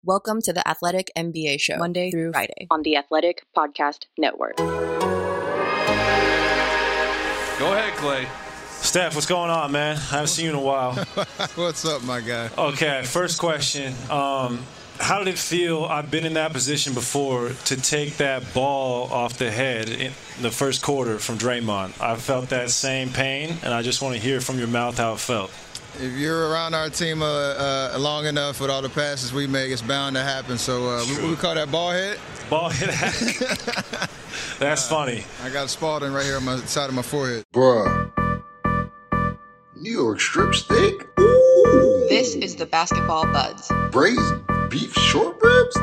Welcome to the Athletic NBA Show, Monday through Friday on the Athletic Podcast Network. Go ahead, Clay. Steph, what's going on, man? I haven't seen you in a while. What's up, my guy? Okay, first question. How did it feel? I've been in that position before to take that ball off the head in the first quarter from Draymond. I felt that same pain, and I just want to hear from your mouth how it felt. If you're around our team long enough with all the passes we make, it's bound to happen. So we call that ball head? Ball head hack. That's funny. I got Spalding right here on my side of my forehead. Bruh. New York strip steak? Ooh. This is the Basketball Buds. Braised beef short ribs?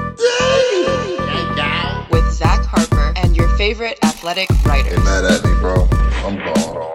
Dang! With Zach Harper and your favorite athletic writers. Get mad at me, bro. I'm gone.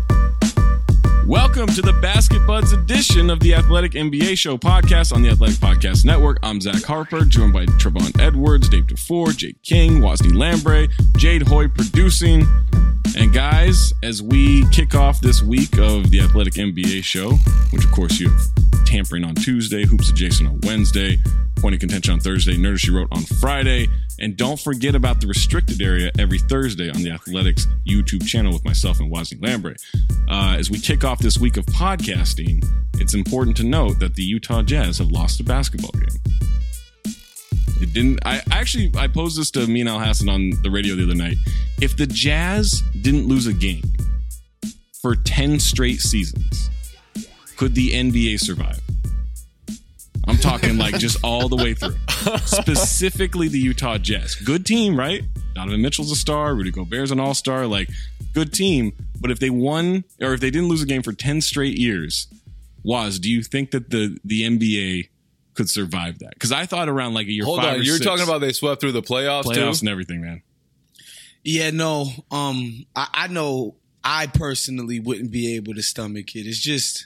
Welcome to the Basket Buds edition of the Athletic NBA Show podcast on the Athletic Podcast Network. I'm Zach Harper, joined by Trevon Edwards, Dave DeFore, Jake King, Wosny Lambre, Jade Hoy producing. And guys, as we kick off this week of the Athletic NBA Show, which of course you have Tampering on Tuesday, Hoops Adjacent on Wednesday, Point of Contention on Thursday, Nerder She Wrote on Friday, and don't forget about the restricted area every Thursday on the Athletics YouTube channel with myself and Wosny Lambre. As we kick off this week of podcasting, it's important to note that the Utah Jazz have lost a basketball game. It didn't. I posed this to Amin Al-Hassan on the radio the other night. If the Jazz didn't lose a game for 10 straight seasons, could the NBA survive? I'm talking like just all the way through. Specifically the Utah Jazz. Good team, right? Donovan Mitchell's a star. Rudy Gobert's an all-star. Like, good team. But if they won, or if they didn't lose a game for 10 straight years, Woz, do you think that the NBA could survive that? Because I thought around like a year 5 or 6. Hold on, you're talking about they swept through the playoffs too? And everything, man. Yeah, no. I know I personally wouldn't be able to stomach it. It's just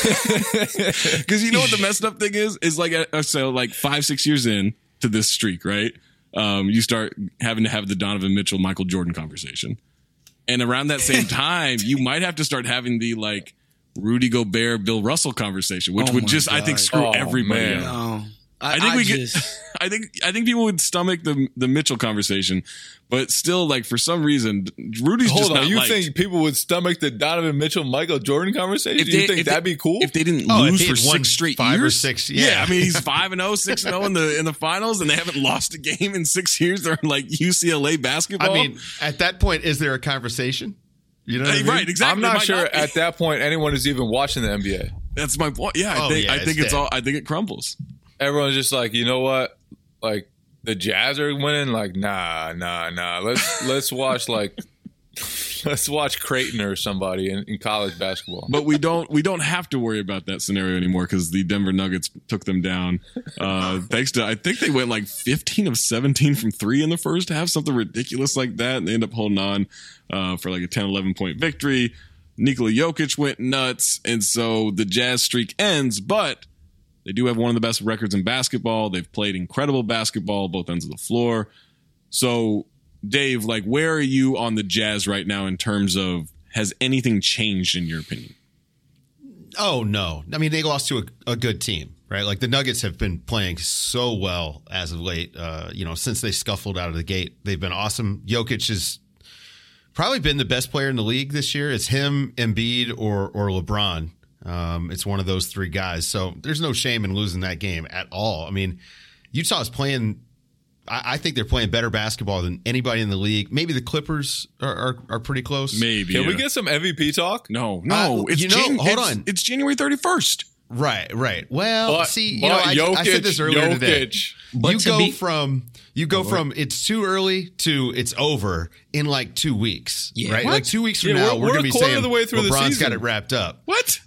because you know what the messed up thing is like so like 5-6 years in to this streak, right? You start having to have the Donovan Mitchell Michael Jordan conversation, and around that same time, you might have to start having the like Rudy Gobert Bill Russell conversation, which would just I think screw everybody up. No. I think people would stomach the Mitchell conversation, but still, like for some reason, Rudy's just not. You think people would stomach the Donovan Mitchell Michael Jordan conversation? Do you think that'd be cool if they didn't lose for 6 straight 5 years? Or 6, yeah. I mean he's 5-0, 6-0 in the finals, and they haven't lost a game in 6 years. They're like UCLA basketball. I mean, at that point, is there a conversation? You know what I mean? Right? Exactly. I'm not sure at that point anyone is even watching the NBA. That's my point. Yeah, I think it crumbles. Everyone's just like, you know what? Like the Jazz are winning. Like, nah. Let's watch let's watch Creighton or somebody in college basketball. But we don't have to worry about that scenario anymore because the Denver Nuggets took them down. Thanks to I think they went like 15 of 17 from 3 in the first half, something ridiculous like that, and they end up holding on for like a 10-11 point victory. Nikola Jokic went nuts, and so the Jazz streak ends, but they do have one of the best records in basketball. They've played incredible basketball, both ends of the floor. So, Dave, like, where are you on the Jazz right now in terms of has anything changed in your opinion? Oh, no. I mean, they lost to a good team, right? Like, the Nuggets have been playing so well as of late, since they scuffled out of the gate. They've been awesome. Jokic has probably been the best player in the league this year. It's him, Embiid, or LeBron. It's one of those 3 guys. So there's no shame in losing that game at all. I mean, Utah's playing, I think they're playing better basketball than anybody in the league. Maybe the Clippers are pretty close. Maybe. Can we get some MVP talk? No. Hold on. It's January 31st. Right. Well, I said this earlier today. You go But from it's too early to it's over in like 2 weeks, right? What? Like 2 weeks from now, we're going to be saying of the way through LeBron's the season. got it wrapped up. What?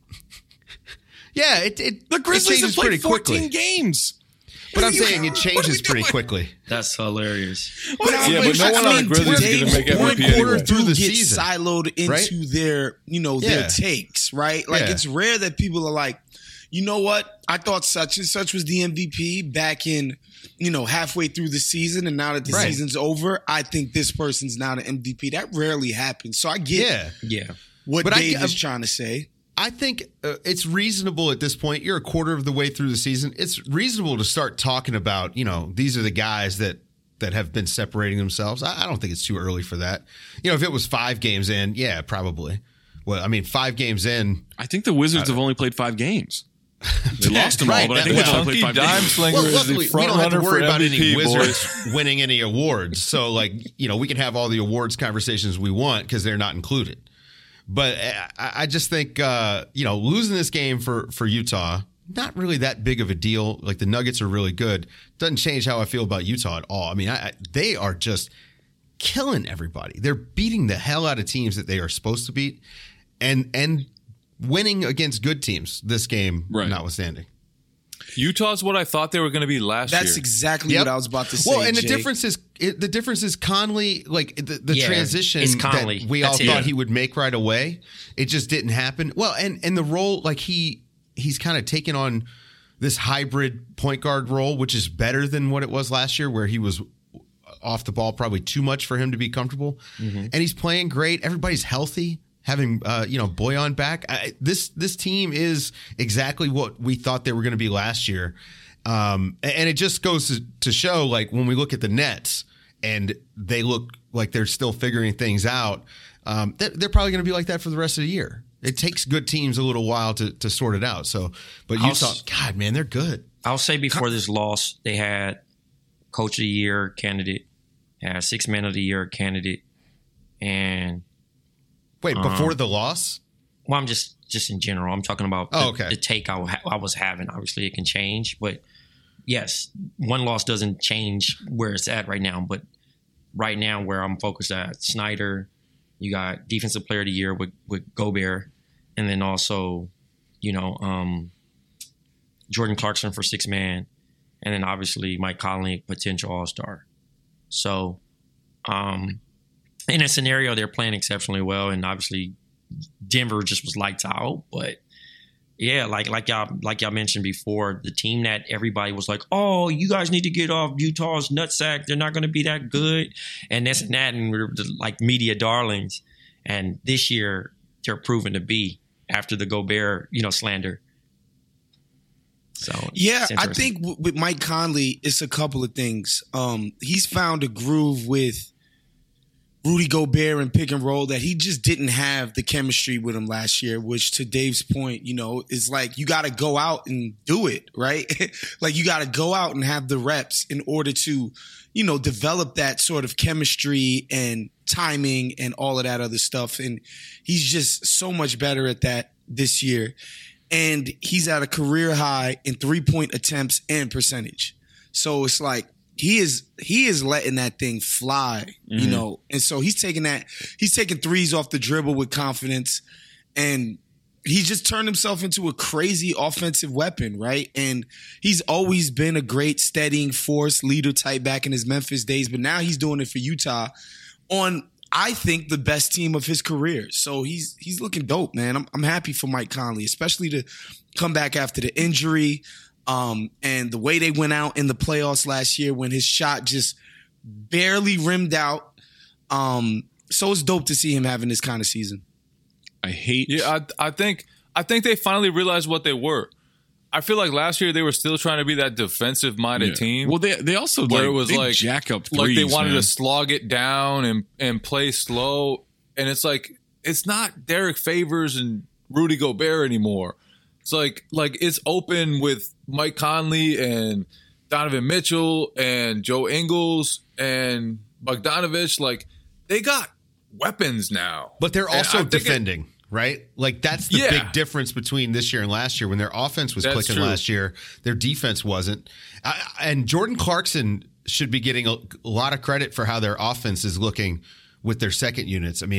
Yeah, the Grizzlies have played 14 games. But I'm saying it changes pretty quickly. That's hilarious. But no one on the Grizzlies is going to make MVP anyway. Through the get season, siloed into right? their takes, right? Like it's rare that people are like, you know what? I thought such and such was the MVP back in, halfway through the season, and now that the season's over, I think this person's now the MVP. That rarely happens. So I get what Dave is trying to say. I think it's reasonable at this point. You're a quarter of the way through the season. It's reasonable to start talking about, these are the guys that have been separating themselves. I don't think it's too early for that. If it was 5 games in, yeah, probably. Well, I mean, 5 games in. I think the Wizards have only played 5 games. They lost them all, but I think they've only played 5 games. Well, luckily, we don't have to worry about any Wizards winning any awards. So, we can have all the awards conversations we want because they're not included. But I just think, losing this game for Utah, not really that big of a deal. Like, the Nuggets are really good. Doesn't change how I feel about Utah at all. I mean, they are just killing everybody. They're beating the hell out of teams that they are supposed to beat and winning against good teams this game, notwithstanding. Utah's what I thought they were going to be last year. That's exactly what I was about to say. Well, and Jay. the difference is Conley, like the transition that we all thought he would make right away. It just didn't happen. Well, and the role, like he's kind of taken on this hybrid point guard role, which is better than what it was last year, where he was off the ball probably too much for him to be comfortable. Mm-hmm. And he's playing great. Everybody's healthy. Having Boyan back, this team is exactly what we thought they were going to be last year, and it just goes to show, like, when we look at the Nets and they look like they're still figuring things out, they're probably going to be like that for the rest of the year. It takes good teams a little while to sort it out. So, but Utah, God, man, they're good. I'll say before this loss, they had Coach of the Year candidate, had Sixth Man of the Year candidate, and. Wait, before the loss? Well, I'm just in general. I'm talking about the take I was having. Obviously, it can change. But, yes, one loss doesn't change where it's at right now. But right now, where I'm focused at, Snyder, you got Defensive Player of the Year with Gobert. And then also, Jordan Clarkson for Sixth Man. And then, obviously, Mike Conley, potential All-Star. So, in a scenario, they're playing exceptionally well, and obviously Denver just was lights out. But yeah, like y'all mentioned before, the team that everybody was like, "Oh, you guys need to get off Utah's nutsack. They're not going to be that good," and this and that, and we're like media darlings. And this year, they're proven to be after the Gobert, slander. So yeah, I think with Mike Conley, it's a couple of things. He's found a groove with Rudy Gobert and pick and roll that he just didn't have the chemistry with him last year, which, to Dave's point, is like you got to go out and do it, right? Like you got to go out and have the reps in order to, develop that sort of chemistry and timing and all of that other stuff. And he's just so much better at that this year. And he's at a career high in 3-point attempts and percentage. So it's like, he is letting that thing fly, and so he's taking threes off the dribble with confidence, and he's just turned himself into a crazy offensive weapon, right? And he's always been a great steadying force, leader type back in his Memphis days, but now he's doing it for Utah on, I think, the best team of his career. So he's looking dope, man. I'm happy for Mike Conley, especially to come back after the injury. And the way they went out in the playoffs last year when his shot just barely rimmed out. So it's dope to see him having this kind of season. I think they finally realized what they were. I feel like last year they were still trying to be that defensive minded team. Well, they also where it was like jack up threes, like they wanted to slog it down and play slow. And it's like, it's not Derek Favors and Rudy Gobert anymore. It's like it's open with Mike Conley and Donovan Mitchell and Joe Ingles and Bogdanovich. Like, they got weapons now. But they're also defending, right? Like, that's the big difference between this year and last year. When their offense was clicking last year, their defense wasn't. And Jordan Clarkson should be getting a lot of credit for how their offense is looking with their second units. I mean,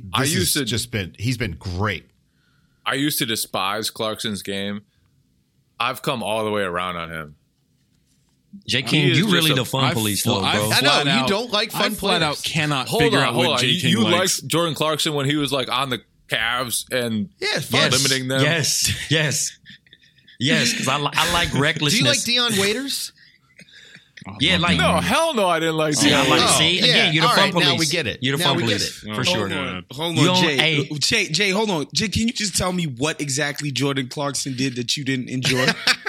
he's been great. I used to despise Clarkson's game. I've come all the way around on him. J. King, you really the fun police, though, bro. I know, you don't like fun players. Flat out cannot figure out what J. King likes. Liked Jordan Clarkson when he was like on the Cavs and limiting them? Yes, because I like recklessness. Do you like Deion Waiters? Yeah, like no, hell no, I didn't like. See, Jay. I'm like, see, again, you're the fun police. Now we get it. You're the fun police for sure. Hold on, Jay. Hold on, Jay. Can you just tell me what exactly Jordan Clarkson did that you didn't enjoy?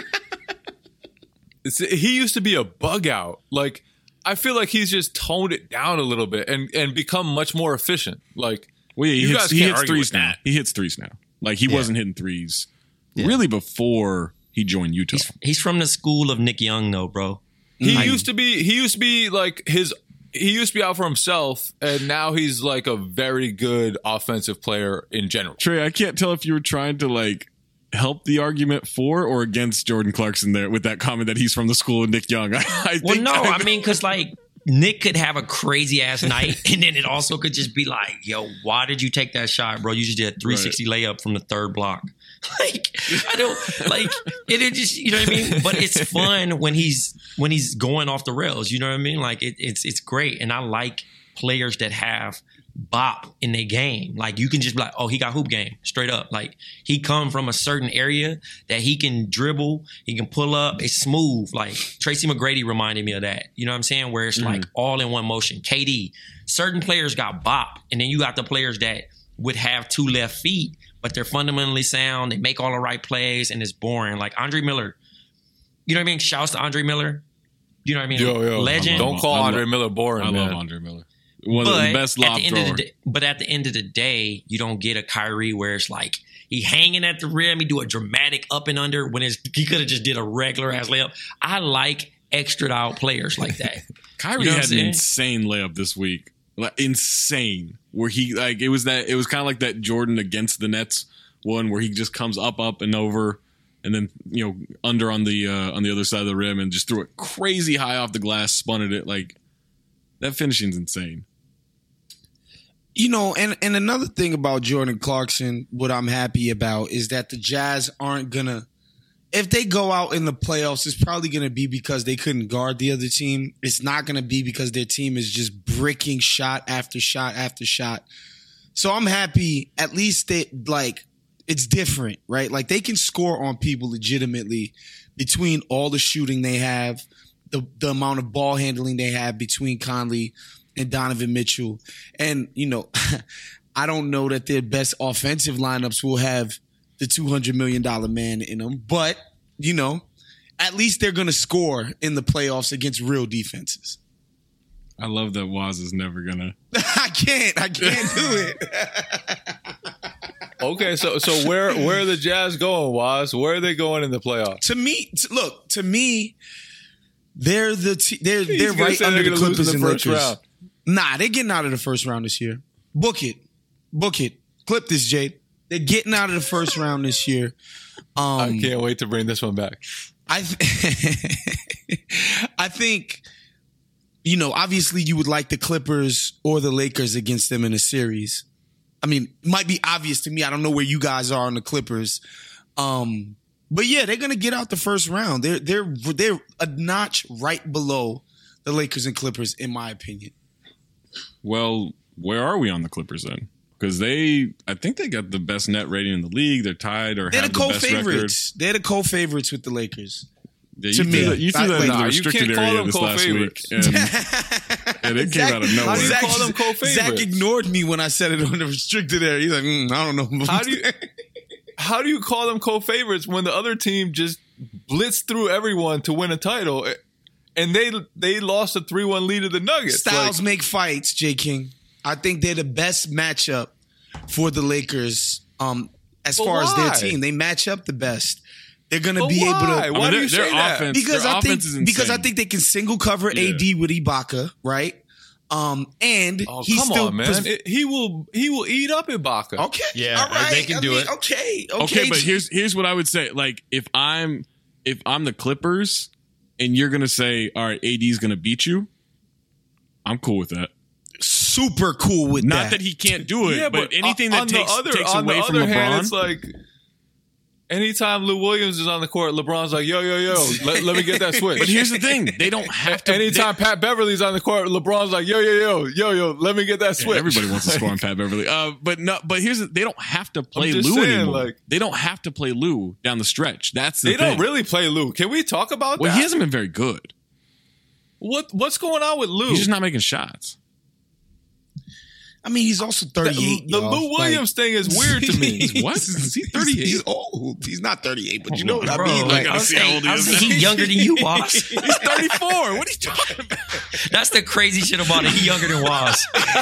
He used to be a bug out. Like, I feel like he's just toned it down a little bit and become much more efficient. Like, well, yeah, he hits threes now. He hits threes now. Like, he wasn't hitting threes really before he joined Utah. He's from the school of Nick Young, though, bro. He used to be like he used to be out for himself, and now he's like a very good offensive player in general. Trey, I can't tell if you were trying to like help the argument for or against Jordan Clarkson there with that comment that he's from the school of Nick Young. I mean, because like Nick could have a crazy ass night, and then it also could just be like, yo, why did you take that shot, bro? You just did a 360 layup from the third block. Like, I don't like it just, you know what I mean? But it's fun when he's going off the rails, you know what I mean? Like it's great. And I like players that have bop in their game. Like, you can just be like, oh, he got hoop game straight up. Like, he come from a certain area that he can dribble, he can pull up, it's smooth. Like, Tracy McGrady reminded me of that. You know what I'm saying? Where it's like all in one motion. KD, certain players got bop, and then you got the players that would have two left feet, but they're fundamentally sound. They make all the right plays, and it's boring. Like Andre Miller. You know what I mean? Shouts to Andre Miller. You know what I mean? Yo, legend. Don't call Andre Miller boring, man. I love Andre Miller. One of the best lob throwers. But at the end of the day, you don't get a Kyrie where it's like he hanging at the rim, he do a dramatic up and under when he could have just did a regular ass layup. I like extra out players like that. Kyrie had an insane layup this week. Like, insane. Where he like it was kind of like that Jordan against the Nets one where he just comes up and over and then, you know, under on the other side of the rim and just threw it crazy high off the glass, spun it. Like, that finishing's insane. You know, and another thing about Jordan Clarkson, what I'm happy about is that the Jazz aren't gonna, if they go out in the playoffs, it's probably gonna be because they couldn't guard the other team. It's not gonna be because their team is just bricking shot after shot after shot. So I'm happy, at least it's different, right? Like, they can score on people legitimately between all the shooting they have, the amount of ball handling they have between Conley and Donovan Mitchell. And, you know, I don't know that their best offensive lineups will have the $200 million man in them. But, you know, at least they're going to score in the playoffs against real defenses. I love that Waz is never going to. I can't do it. Okay, so where are the Jazz going, Waz? Where are they going in the playoffs? To me, they're right under the Clippers and Lakers. Round. Nah, they're getting out of the first round this year. Book it. Clip this, Jade. They're getting out of the first round this year. I can't wait to bring this one back. I think, you know, obviously you would like the Clippers or the Lakers against them in a series. I mean, it might be obvious to me. I don't know where you guys are on the Clippers. But yeah, they're gonna get out the first round. They're a notch right below the Lakers and Clippers, in my opinion. Well, where are we on the Clippers then? Because I think they got the best net rating in the league. They're tied or have the best record. They're the co-favorites with the Lakers. Yeah, you threw that in the restricted area this last week, and it came out of nowhere. How do you call them co-favorites? Zach ignored me when I said it on the restricted area. He's like, I don't know. How do you call them co-favorites when the other team just blitzed through everyone to win a title, and they lost a 3-1 lead to the Nuggets? Styles make fights, J. King. I think they're the best matchup for the Lakers as far as their team. They match up the best. They're going to be able to. Why do you say that? Because I think they can single cover AD with Ibaka, right? And he's come still on, man. He will eat up Ibaka. Okay, yeah, all right. They can do it. Okay. But here's what I would say. Like, if I'm the Clippers, and you're gonna say, all right, AD's gonna beat you, I'm cool with that. Super cool with that. Not that he can't do it, but anything that takes away from LeBron. Hand, it's like, anytime Lou Williams is on the court, LeBron's like, yo, let me get that switch. But here's the thing. They don't have to. Anytime Pat Beverly's on the court, LeBron's like, yo, let me get that switch. Yeah, everybody wants to score on Pat Beverly. But here's they don't have to play Lou anymore. Like, they don't have to play Lou down the stretch. That's the thing. They don't really play Lou. Can we talk about that? Well, he hasn't been very good. What's going on with Lou? He's just not making shots. I mean, he's also 38. The Lou Williams thing is weird to me. What? Is he 38? He's old. He's not 38, but you know what I mean. Like, I was he younger than you, Was. He's 34. What are you talking about? That's the crazy shit about it. He younger than Was.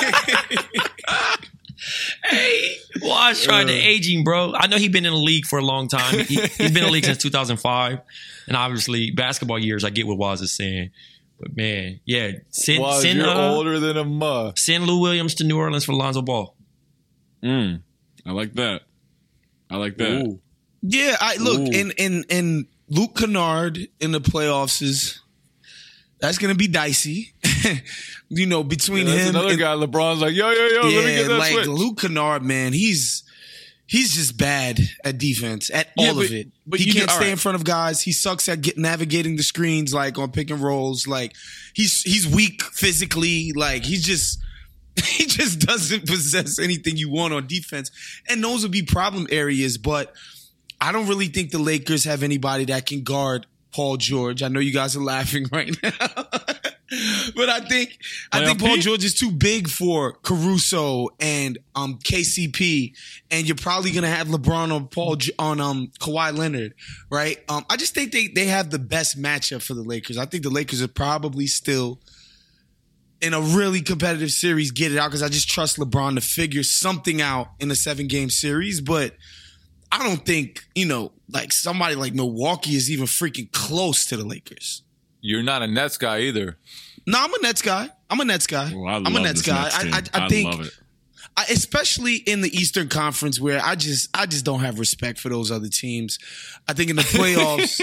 Hey, Was tried to age him, bro. I know he's been in the league for a long time. He's been in the league since 2005. And obviously, basketball years, I get what Was is saying. But man, yeah, send older than a muh. Send Lou Williams to New Orleans for Lonzo Ball. I like that. Ooh. Yeah, look, and Luke Kennard in the playoffs that's gonna be dicey. Between him another and guy, LeBron's like, yo, let me get that like switch. Luke Kennard, man, he's just bad at defense, at all of it. But he can't stay in front of guys. He sucks at navigating the screens, like on pick and rolls. Like he's weak physically. Like he just doesn't possess anything you want on defense. And those would be problem areas. But I don't really think the Lakers have anybody that can guard Paul George. I know you guys are laughing right now. But I think Paul George is too big for Caruso and KCP, and you're probably gonna have LeBron on Kawhi Leonard, right? I just think they have the best matchup for the Lakers. I think the Lakers are probably still in a really competitive series get it out because I just trust LeBron to figure something out in a 7-game series, but I don't think like somebody like Milwaukee is even freaking close to the Lakers. You're not a Nets guy either. No, I'm a Nets guy. Well, I'm a Nets guy. I think, love it. Especially in the Eastern Conference, where I just don't have respect for those other teams. I think in the playoffs,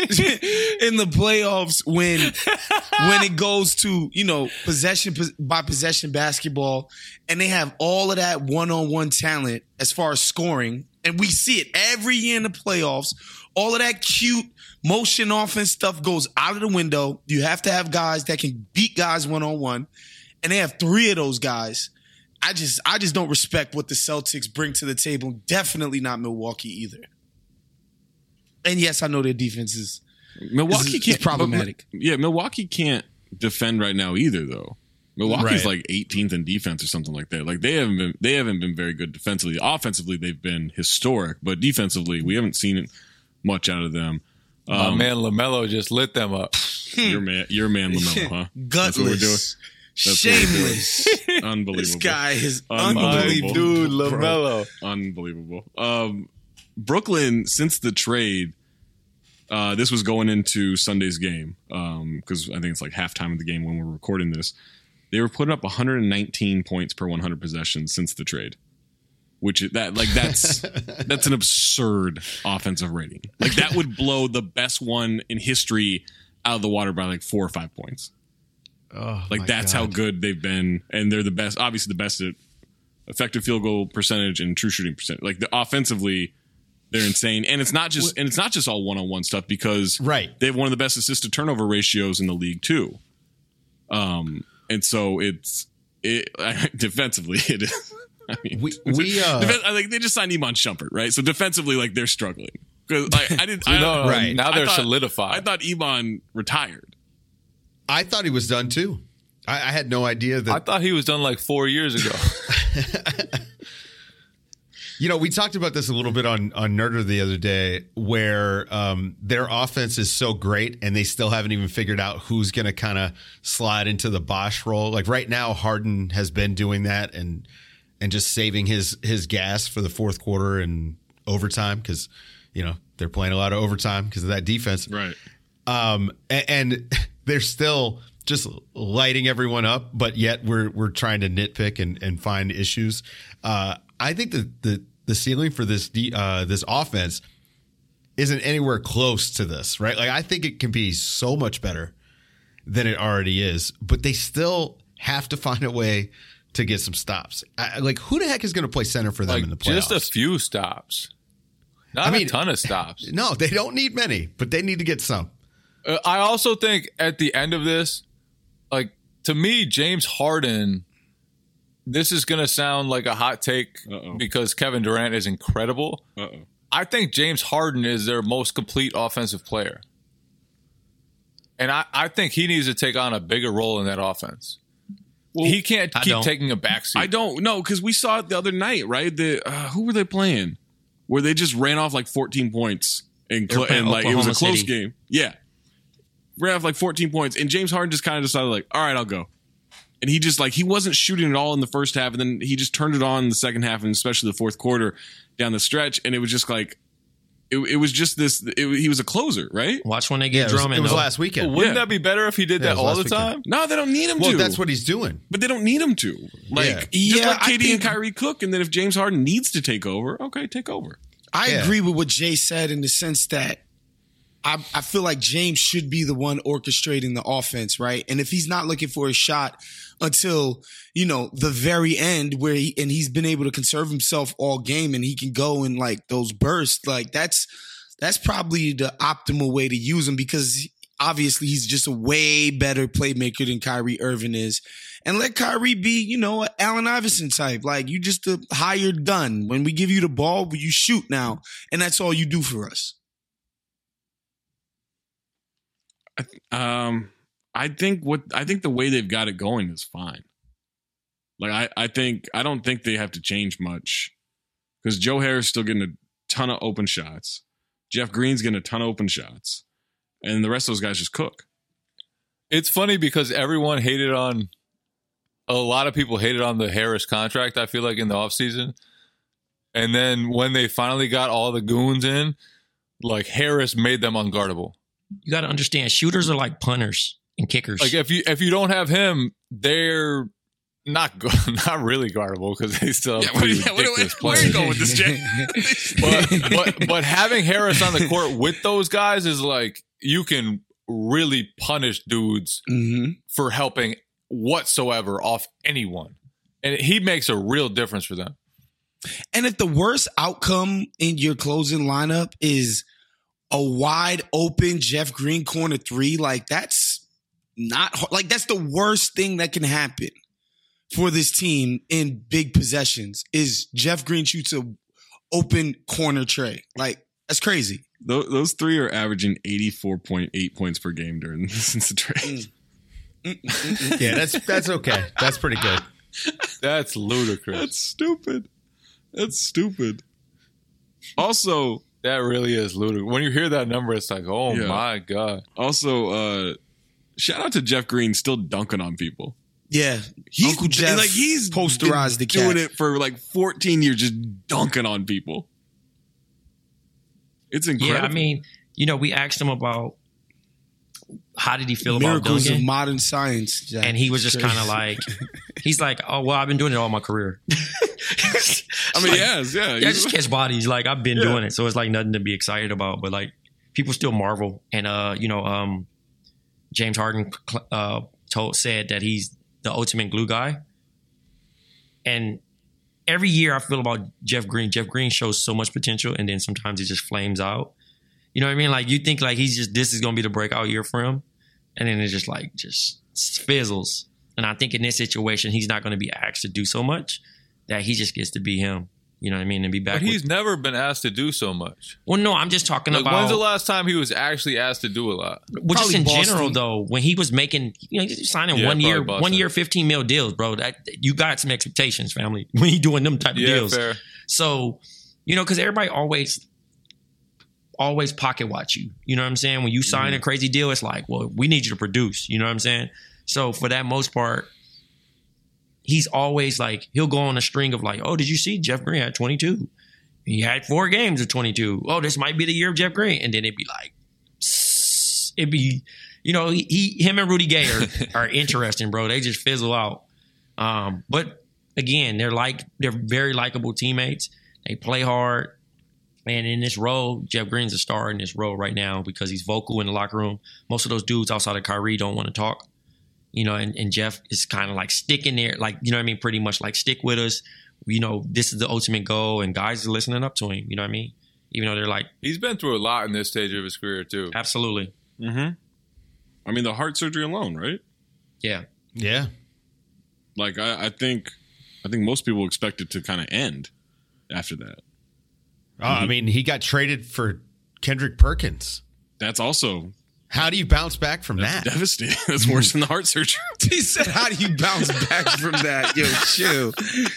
when it goes to possession by possession basketball, and they have all of that one-on-one talent as far as scoring, and we see it every year in the playoffs. All of that cute motion offense stuff goes out of the window. You have to have guys that can beat guys one-on-one, and they have 3 of those guys. I just don't respect what the Celtics bring to the table. Definitely not Milwaukee either. And yes, I know their defense is problematic. Milwaukee can't defend right now either, though. Milwaukee's like 18th in defense or something like that. Like they haven't been very good defensively. Offensively, they've been historic, but defensively, we haven't seen much out of them. My man LaMelo just lit them up. Your man LaMelo, huh? Gutless. Shameless. Unbelievable. This guy is unbelievable. Dude, LaMelo. Unbelievable. Brooklyn, since the trade, this was going into Sunday's game, because I think it's like halftime of the game when we're recording this. They were putting up 119 points per 100 possessions since the trade. That's an absurd offensive rating. Like that would blow the best one in history out of the water by like 4 or 5 points. Oh, that's how good they've been, and they're the best. Obviously, the best at effective field goal percentage and true shooting percentage. Like offensively, they're insane, and it's not just all one-on-one stuff because they have one of the best assist to turnover ratios in the league too. And so defensively it is. I mean, I think they just signed Iman Shumpert, right? So defensively, like they're struggling because now they're solidified. I thought Iman retired. I thought he was done too. I had no idea that. I thought he was done like 4 years ago. We talked about this a little bit on Nerder the other day, where their offense is so great and they still haven't even figured out who's going to kind of slide into the Bosh role. Like right now, Harden has been doing that and just saving his gas for the fourth quarter and overtime because they're playing a lot of overtime because of that defense. Right. And they're still just lighting everyone up, but yet we're trying to nitpick and find issues. I think the ceiling for this offense isn't anywhere close to this, right? Like I think it can be so much better than it already is, but they still have to find a way to get some stops. Like who the heck is going to play center for them in the playoffs? Just a few stops. Not a ton of stops. No, they don't need many, but they need to get some. I also think at the end of this, like to me, James Harden, this is going to sound like a hot take because Kevin Durant is incredible. I think James Harden is their most complete offensive player. And I think he needs to take on a bigger role in that offense. Well, he can't keep taking a backseat. I don't know, because we saw it the other night, right? Who were they playing? Where they just ran off like 14 points and like it was a close game. Yeah. Ran off like 14 points. And James Harden just kind of decided like, all right, I'll go. And he just like, he wasn't shooting at all in the first half. And then he just turned it on in the second half, and especially the fourth quarter down the stretch. And it was just like, it was just this, he was a closer, right? Watch when they get Drummond. It was last weekend. Well, wouldn't that be better if he did that all the time? No, they don't need him to. Well, that's what he's doing. But they don't need him to. Like, just let KD and Kyrie cook. And then if James Harden needs to take over, okay, take over. I agree with what Jay said in the sense that I feel like James should be the one orchestrating the offense, right? And if he's not looking for a shot until, the very end where he's been able to conserve himself all game and he can go in like those bursts, like that's probably the optimal way to use him, because obviously he's just a way better playmaker than Kyrie Irving is. And let Kyrie be, an Allen Iverson type. Like, you just a hired gun. When we give you the ball, you shoot now. And that's all you do for us. I think the way they've got it going is fine. Like, I don't think they have to change much, because Joe Harris is still getting a ton of open shots. Jeff Green's getting a ton of open shots, and the rest of those guys just cook. It's funny because a lot of people hated on the Harris contract, I feel like, in the offseason. And then when they finally got all the goons in, like, Harris made them unguardable. You got to understand, shooters are like punters and kickers. Like, if you don't have him, they're not really guardable, because they still have ridiculous where are you going with this, Jay? but having Harris on the court with those guys is like, you can really punish dudes for helping whatsoever off anyone. And he makes a real difference for them. And if the worst outcome in your closing lineup is a wide open Jeff Green corner three, like, that's not like, that's the worst thing that can happen for this team in big possessions, is Jeff Green shoots a open corner tray. Like, that's crazy. Those three are averaging 84.8 points per game since the trade. Yeah, that's okay. That's pretty good. That's ludicrous. That's stupid. Also, that really is ludicrous. When you hear that number, it's like, oh my God. Also, shout out to Jeff Green still dunking on people. Yeah. Uncle Jeff, he's posterized the cat. Doing it for like 14 years, just dunking on people. It's incredible. Yeah, I mean, we asked him about how did he feel Miracles about dunking? of modern science, Jack. And he was just kind of like, he's like, oh, well, I've been doing it all my career. I mean, yeah. I just catch bodies. Like, I've been doing it. So it's like nothing to be excited about. But like, people still marvel. And, James Harden said that he's the ultimate glue guy. And every year I feel about Jeff Green. Jeff Green shows so much potential, and then sometimes it just flames out. You know what I mean? Like, you think like this is going to be the breakout year for him. And then it just fizzles. And I think in this situation, he's not going to be asked to do so much that he just gets to be him. You know what I mean? And be back. But he's never been asked to do so much. Well, no, I'm just talking about. When's the last time he was actually asked to do a lot? Well, just in general, though, when he was making, signing 1 year, 1 year, $15 million deals, bro. That you got some expectations, family, when you doing them type of deals. Fair. So, because everybody always pocket watch you. You know what I'm saying? When you sign a crazy deal, it's like, well, we need you to produce. You know what I'm saying? So for that most part, he's always like, he'll go on a string of like, oh, did you see Jeff Green had 22? He had 4 games of 22. Oh, this might be the year of Jeff Green. And then it'd be like, him and Rudy Gay are interesting, bro. They just fizzle out. But again, they're very likable teammates. They play hard. And in this role, Jeff Green's a star in this role right now because he's vocal in the locker room. Most of those dudes outside of Kyrie don't want to talk. And Jeff is kind of like sticking there, like, you know what I mean? Pretty much like, stick with us. This is the ultimate goal, and guys are listening up to him. You know what I mean? Even though they're like, he's been through a lot in this stage of his career too. Absolutely. Mm-hmm. I mean, the heart surgery alone, right? Yeah. Yeah. Like, I think most people expect it to kind of end after that. I mean, he got traded for Kendrick Perkins. That's also How do you bounce back from that? Devastating. That's worse than the heart surgery. He said, how do you bounce back from that? Yo, chill.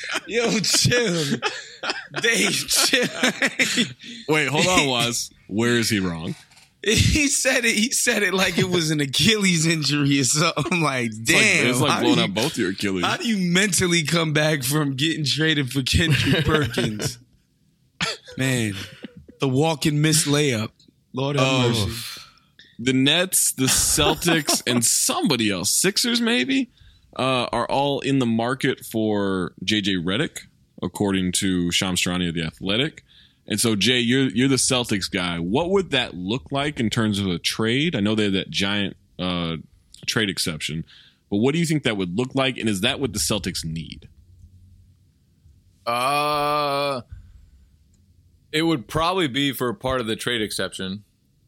Dave, chill. Wait, hold on, Waz. Where is he wrong? He said it like it was an Achilles injury or something. I'm like, damn. It's like blowing out both your Achilles. How do you mentally come back from getting traded for Kendrick Perkins? Man, the walk-in miss layup. Lord have mercy. The Nets, the Celtics, and somebody else, Sixers maybe, are all in the market for JJ Redick, according to Shams Charania of The Athletic. And so, Jay, you're the Celtics guy. What would that look like in terms of a trade? I know they have that giant trade exception, but what do you think that would look like? And is that what the Celtics need? It would probably be for part of the trade exception.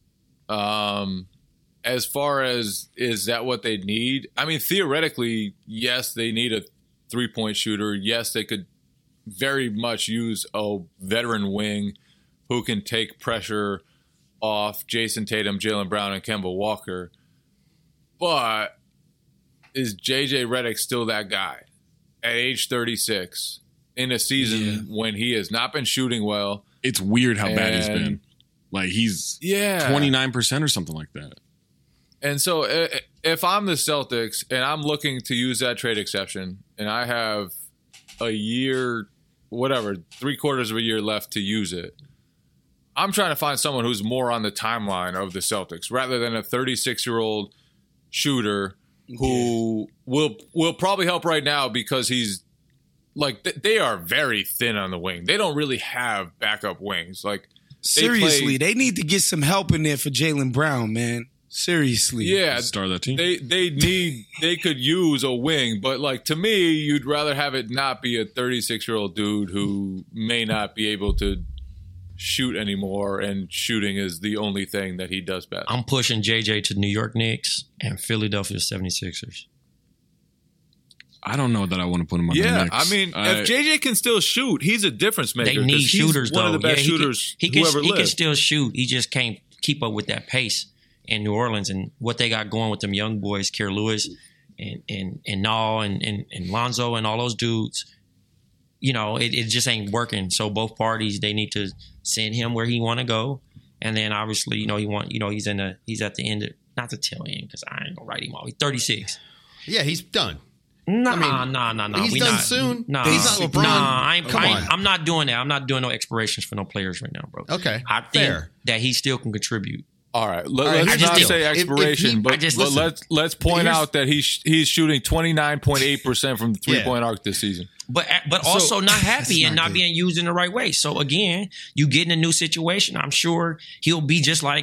As far as is that what they need? I mean, theoretically, yes, they need a 3-point shooter. Yes, they could very much use a veteran wing who can take pressure off Jason Tatum, Jaylen Brown, and Kemba Walker. But is JJ Redick still that guy at age 36 in a season when he has not been shooting well? It's weird how bad he's been. Like he's 29% or something like that. And so if I'm the Celtics and I'm looking to use that trade exception and I have a year, whatever, 3/4 of a year left to use it, I'm trying to find someone who's more on the timeline of the Celtics rather than a 36-year-old shooter who will probably help right now because he's like they are very thin on the wing. They don't really have backup wings. Like seriously, they need to get some help in there for Jaylen Brown, man. Seriously. Yeah. Start that team. They could use a wing, but like to me, you'd rather have it not be a 36-year-old dude who may not be able to shoot anymore, and shooting is the only thing that he does best. I'm pushing JJ to New York Knicks and Philadelphia 76ers. I don't know that I want to put him on the Knicks. I mean, if JJ can still shoot, he's a difference maker. They need shooters, one though. Of the best shooters he who ever lived. He can still shoot. He just can't keep up with that pace in New Orleans and what they got going with them young boys, Kier Lewis and Nall and Lonzo and all those dudes. You know, it just ain't working. So both parties, they need to send him where he want to go, and then obviously, he's at the end of, not the tail end because I ain't gonna write him off. He's 36. Yeah, he's done. Nah. He's done soon. Nah, he's not LeBron. I'm not doing that. I'm not doing no expirations for no players right now, bro. Okay, I think that he still can contribute. All right, let's not say expiration, but let's point out that he's shooting 29.8% from the 3-point arc this season. But also not happy and not being used in the right way. So again, you get in a new situation. I'm sure he'll be just like,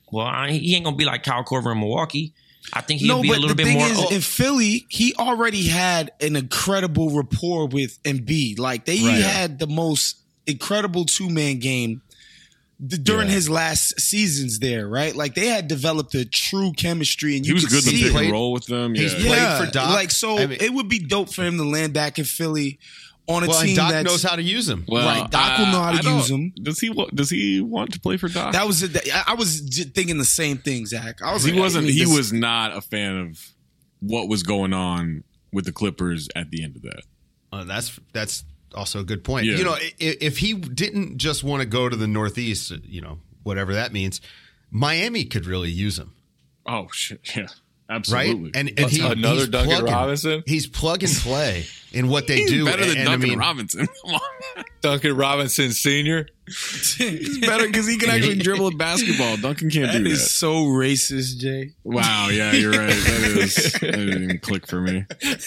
he ain't gonna be like Kyle Korver in Milwaukee. I think he'll be a little bit more. In Philly, he already had an incredible rapport with Embiid. Like they had the most incredible 2-man game during his last seasons there, right? Like they had developed a true chemistry, and he was good to pick and roll with them. He's played for Doc. Like it would be dope for him to land back in Philly on a team Doc that knows how to use him. Well, right, Doc will know how to use him. Does he want to play for Doc? That was I was just thinking the same thing, Zach. He was not a fan of what was going with the Clippers at the end of that. That's also a good point. Yeah. If he didn't just want to go to the Northeast, whatever that means, Miami could really use him. Oh shit! Yeah, absolutely. Right? And he's Duncan Robinson. He's plug and play in what they do. Better than Duncan Robinson. Come on. Duncan Robinson Sr. He's better because he can actually dribble a basketball. Duncan can't do that. That is so racist, Jay. Wow. Yeah, you're right. That didn't even click for me.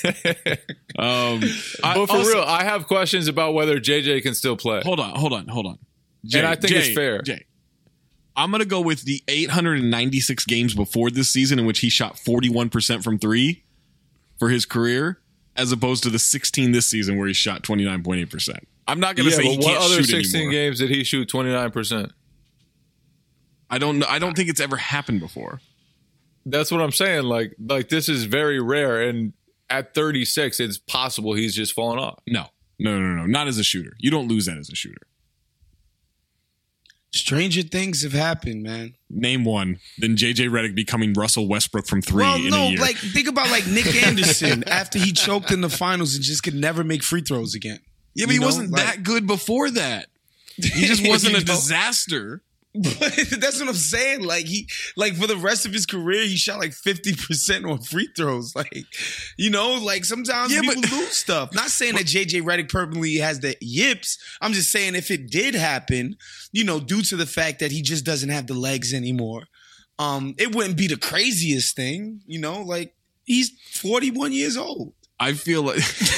But for real, I have questions about whether JJ can still play. Hold on. Jay, and I think it's fair. Jay, I'm going to go with the 896 games before this season in which he shot 41% from 3 for his career, as opposed to the 16 this season where he shot 29.8%. I'm not going to say he can't shoot anymore. What other 16 games did he shoot 29%? I don't know. I don't think it's ever happened before. That's what I'm saying. Like this is very rare, and at 36, it's possible he's just fallen off. No. Not as a shooter. You don't lose that as a shooter. Stranger things have happened, man. Name one. Then JJ Redick becoming Russell Westbrook from 3 in a year. Like think about like Nick Anderson after he choked in the finals and just could never make free throws again. Yeah, but he wasn't that good before that. He just wasn't a disaster. But that's what I'm saying. Like for the rest of his career, he shot like 50% on free throws. Like, like sometimes people lose stuff. Not saying that JJ Redick permanently has the yips. I'm just saying if it did happen, due to the fact that he just doesn't have the legs anymore, it wouldn't be the craziest thing. Like he's 41 years old. I feel like.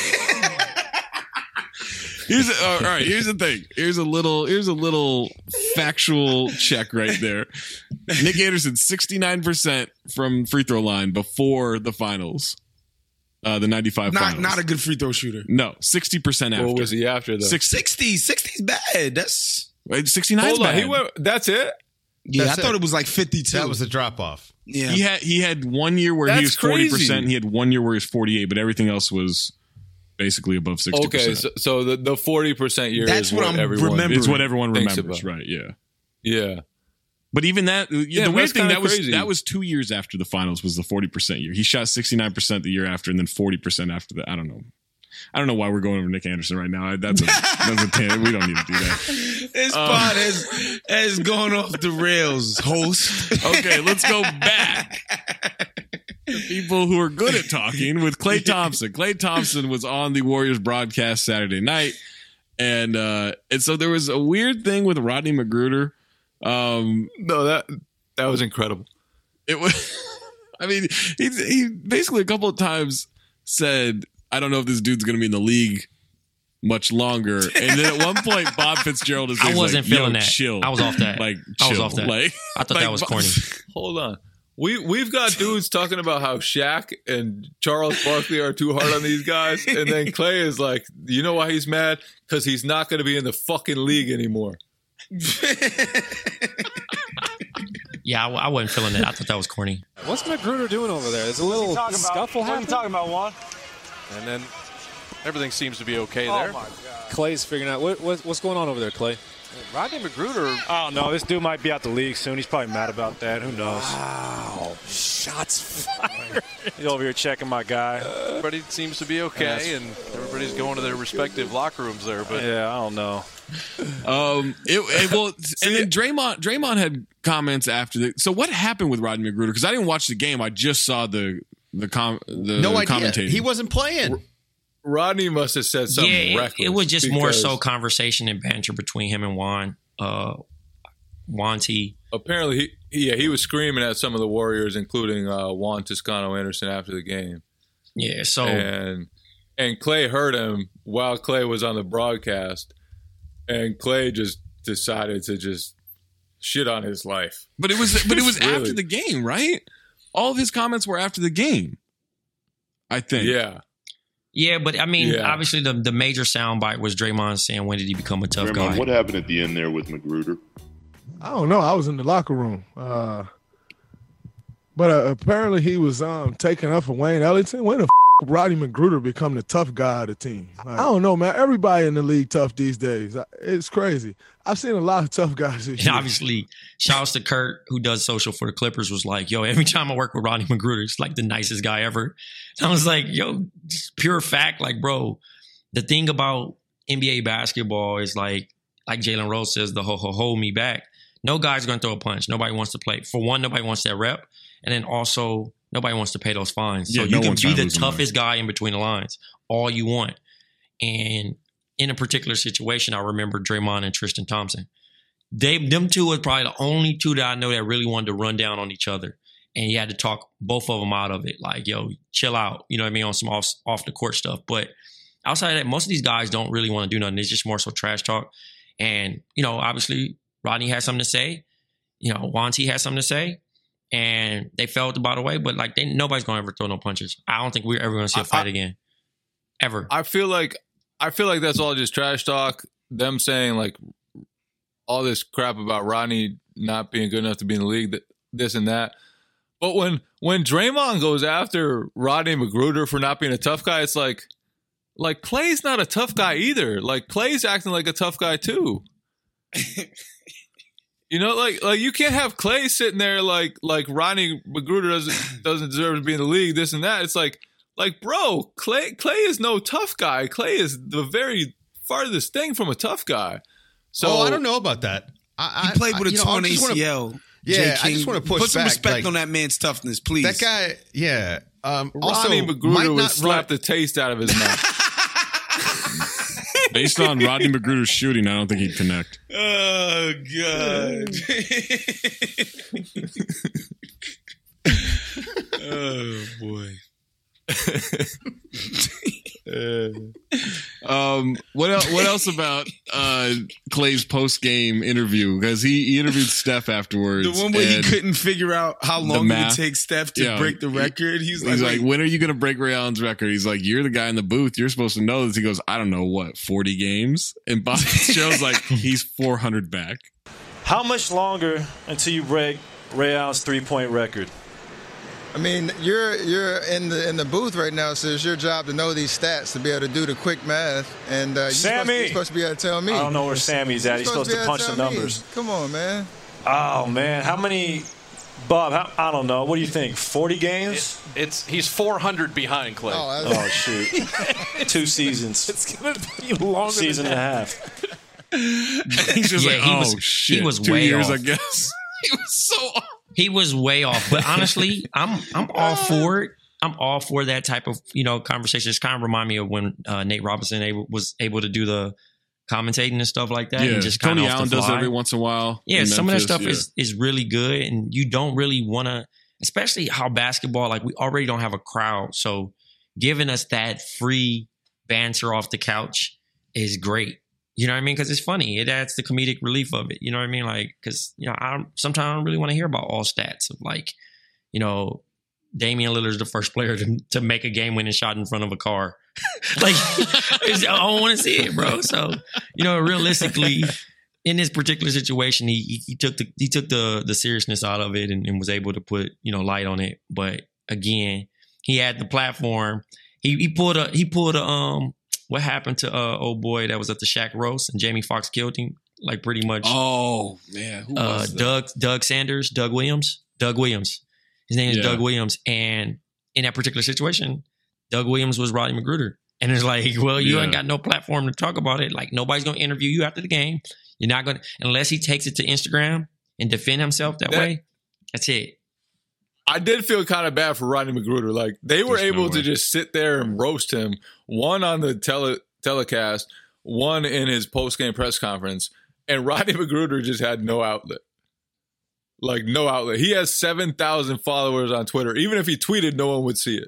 All right, here's the thing. Here's a little factual check right there. Nick Anderson, 69% from free throw line before the finals. The 95 finals. Not a good free throw shooter. No, 60% after. What was he after, though? 60's bad. That's... 69's bad. That's it? Yeah, I thought it was like 52. That was a drop-off. Yeah. He had 1 year where he was 40%. He had 1 year where he was 48, but everything else was... basically above 60%. Okay, so the 40% year that's is what I'm remembering. It's what everyone remembers, about. Right? Yeah. Yeah. But even that, the weird thing, crazy. that was 2 years after the finals was the 40% year. He shot 69% the year after and then 40% after that. I don't know why we're going over Nick Anderson right now. That's a tangent. We don't need to do that. This pod has gone off the rails, host. Okay, let's go back. People who are good at talking with Klay Thompson. Klay Thompson was on the Warriors broadcast Saturday night, and so there was a weird thing with Rodney McGruder. No, that was incredible. It was. I mean, he basically a couple of times said, "I don't know if this dude's going to be in the league much longer." And then at one point, Bob Fitzgerald is. I wasn't feeling that. Chill. I was off that. Like, I chill. was off that. Like, I thought that was corny. Hold on. We've got dudes talking about how Shaq and Charles Barkley are too hard on these guys, and then Klay is like, you know why he's mad? Because he's not going to be in the fucking league anymore. Yeah, I wasn't feeling that. I thought that was corny. What's McGruder doing over there? There's a little scuffle happening. What are you talking about, Juan? And then everything seems to be okay there. Oh, my God. Clay's figuring out what's going on over there, Klay. Rodney McGruder. Oh, no, this dude might be out the league soon. He's probably mad about that. Who knows? Wow. Shots fired. He's over here checking my guy. Everybody seems to be okay, and everybody's going to their respective locker rooms there. But yeah, I don't know. And then Draymond had comments after the. So what happened with Rodney McGruder? Because I didn't watch the game. I just saw the no commentating. He wasn't playing. Rodney must have said something reckless. It was just more so conversation and banter between him and Juan. Juan T. Apparently, he was screaming at some of the Warriors, including Juan Toscano Anderson after the game. Yeah, so and Klay heard him while Klay was on the broadcast, and Klay just decided to just shit on his life. But it was really? Really? After the game, right? All of his comments were after the game, I think. Yeah, but I mean, obviously the major soundbite was Draymond saying, "When did he become a tough guy?" What happened at the end there with McGruder? I don't know. I was in the locker room, but apparently he was taking up for Wayne Ellington. When the Rodney McGruder become the tough guy of the team? Like, I don't know, man. Everybody in the league tough these days. It's crazy. I've seen a lot of tough guys this year. And obviously, shouts to Kurt, who does social for the Clippers, was like, yo, every time I work with Rodney McGruder, he's like the nicest guy ever. And I was like, yo, pure fact. Like, bro, the thing about NBA basketball is like Jalen Rose says, the hold me back. No guy's going to throw a punch. Nobody wants to play. For one, nobody wants that rep. And then also, nobody wants to pay those fines. So you can be the toughest guy in between the lines all you want. And in a particular situation, I remember Draymond and Tristan Thompson. Them two are probably the only two that I know that really wanted to run down on each other. And you had to talk both of them out of it. Like, yo, chill out. You know what I mean? On some off the court stuff. But outside of that, most of these guys don't really want to do nothing. It's just more so trash talk. And, you know, obviously Rodney has something to say. You know, Juan T has something to say. And they felt about away, but like nobody's going to ever throw no punches. I don't think we're ever going to see a fight again. Ever. I feel like that's all just trash talk. Them saying like all this crap about Rodney not being good enough to be in the league, this and that. But when Draymond goes after Rodney McGruder for not being a tough guy, it's like Klay's not a tough guy either. Like Klay's acting like a tough guy too. You know, like you can't have Clay sitting there like Ronnie Magruder doesn't deserve to be in the league, this and that. It's like bro, Clay is no tough guy. Clay is the very farthest thing from a tough guy. So I don't know about that. He played with a torn ACL. Yeah, I just want to put some respect on that man's toughness, please. That guy, yeah. Ronnie Magruder would slap the taste out of his mouth. Based on Rodney Magruder's shooting, I don't think he'd connect. Oh, God. Oh, boy. What else about Clay's post game interview? Because he interviewed Steph afterwards. The one where he couldn't figure out how long it would take Steph to break the record. He's like, when are you going to break Ray Allen's record? He's like, you're the guy in the booth. You're supposed to know this. He goes, I don't know, what, 40 games? And Bob shows like he's 400 back. How much longer until you break Ray Allen's 3-point record? I mean, you're in the booth right now, so it's your job to know these stats, to be able to do the quick math. And you're supposed to be able to tell me. I don't know where Sammy's at. He's supposed to punch the numbers. Come on, man. Oh, man. How many, Bob, I don't know. What do you think, 40 games? He's 400 behind Clay. Oh shoot. 2 seasons. It's going to be longer season than and a that. half. He's just shit. He was 2 way years, off. I guess. He was so off. He was way off, but honestly, I'm all for it. I'm all for that type of conversation. It's kind of remind me of when Nate Robinson was able to do the commentating and stuff like that. Yeah, and just kind Tony of Allen does it every once in a while. Yeah, some of that stuff is really good, and you don't really want to, especially how basketball, like we already don't have a crowd, so giving us that free banter off the couch is great. You know what I mean? Because it's funny. It adds the comedic relief of it. You know what I mean? Like, because, sometimes I don't really want to hear about all stats of like, Damian Lillard's the first player to make a game-winning shot in front of a car. Like, I don't want to see it, bro. So, realistically, in this particular situation, he took the seriousness out of it and was able to put, light on it. But again, he had the platform. He pulled a what happened to old boy that was at the Shaq roast and Jamie Foxx killed him? Like pretty much. Oh man, who was that? Doug Williams. His name is Doug Williams, and in that particular situation, Doug Williams was Rodney Magruder, and it's like, well, you ain't got no platform to talk about it. Like nobody's gonna interview you after the game. You're not gonna unless he takes it to Instagram and defend himself that way. That's it. I did feel kind of bad for Rodney Magruder. Like they were able to just sit there and roast him, one on the telecast, one in his post-game press conference, and Rodney Magruder just had no outlet. Like no outlet. He has 7,000 followers on Twitter. Even if he tweeted, no one would see it.